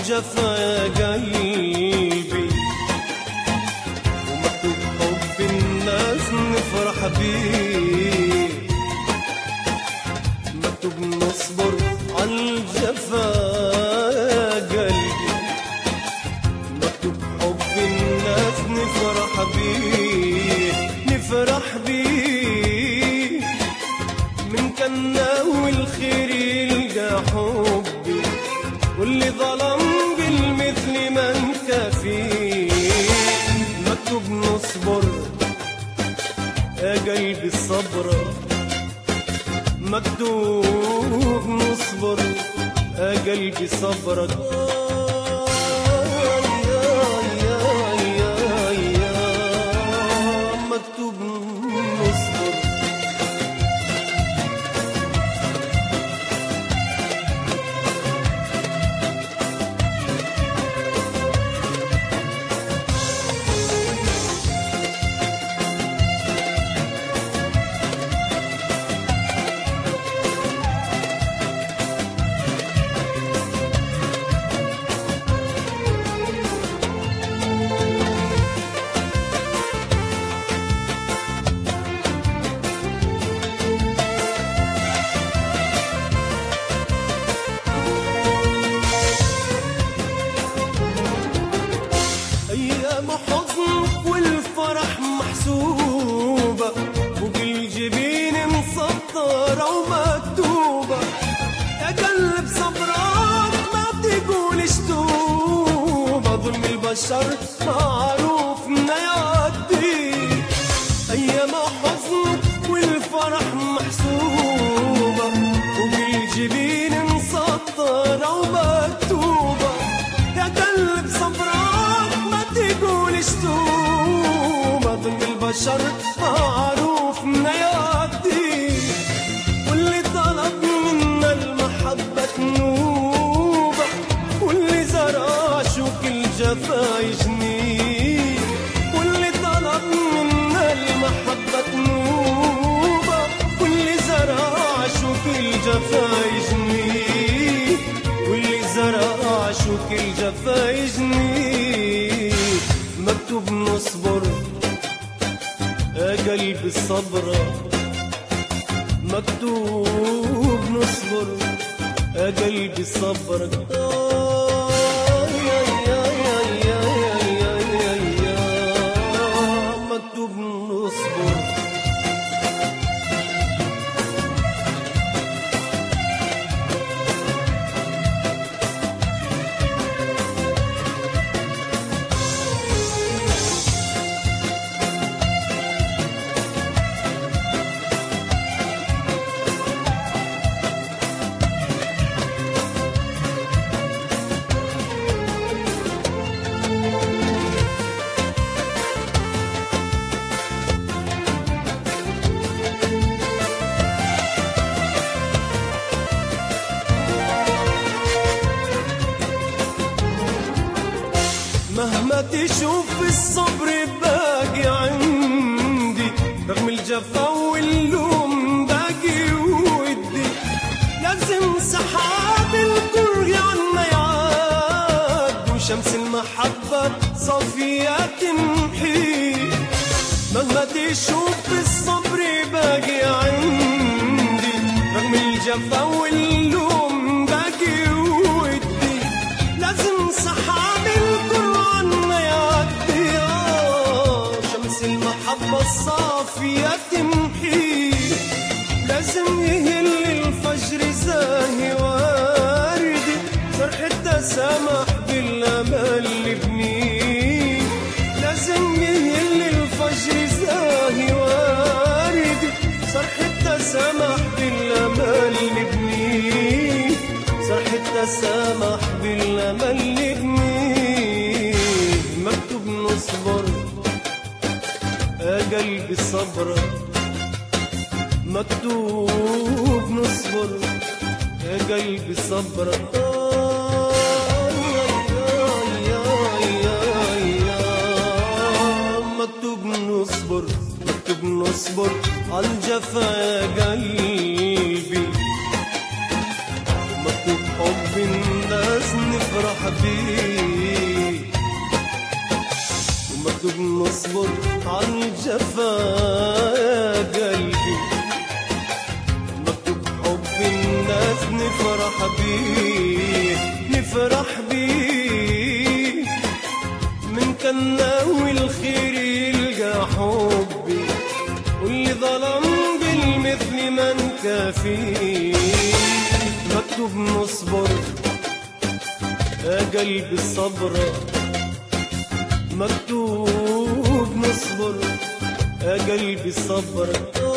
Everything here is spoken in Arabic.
عالجفا يا قلبي، ومكتوب حب الناس نفرح بيه، مكتوب نصبر عالجفا يا قلبي، مكتوب حب الناس نفرح بيه، نفرح بيه، من كان ناوي الخير يلقى حبي، واللي ظلم بالمثل ما انكفيه، مكتوب نصبر يا قلبي الصبر، مكتوب نصبر يا قلبي صبرك، مكتوب نصبر. أيام حزنك والفرح محسوبة، وبالجبين مسطرة ومكتوبة، يا قلب صبرك ما بتقولش توبة، ظلم البشر معروف ما يعدي، أيام حزنك والفرح محسوبة، وبالجبين مسطرة ومكتوبة، يا قلب صبرك ما تقولش توبة، ظلم البشر معروف ما يعدي، واللي طلب منا المحبة تنوبة، واللي زرع شوك الجفا يجنيه، واللي طلب منا المحبة تنوبة، واللي زرع شوك الجفا يجنيه، واللي زرع شوك الجفا يجنيه، مكتوب نصبر يا قلبي الصبر، مكتوب نصبر يا قلبي الصبر، مكتوب نصبر. مهما تشوف الصبر باقي عندي، رغم الجفا واللوم باقي ودي، لازم سحاب الكره عنا يعد، وشمس المحبة صافية تمحي، مهما تشوف الصبر باقي عندي، رغم الجفا واللوم باقي ودي، لازم سحاب الكره المحبة الصافية تمحي، لازم يهل الفجر زاهي واردي، فرح التسامح بالأمل نبنيه، لازم يهل الفجر زاهي واردي، فرح التسامح بالأمل نبنيه، فرح التسامح بالأمل نبنيه، مكتوب نصبر يا قلبي الصبر، مكتوب نصبر يا قلبي صبر، مكتوب نصبر، مكتوب نصبر عالجفا يا قلبي، مكتوب مكتوب حب الناس نفرح بيه، ومكتوب نصبر عن الجفا يا قلبي، مكتوب حب الناس نفرح بيه نفرح بيه. من كان ناوي الخير يلقى حبي، واللي ظلم بالمثل ما نكافيه. مكتوب نصبر يا قلبي الصبر، مكتوب نصبر يا قلبي الصبر.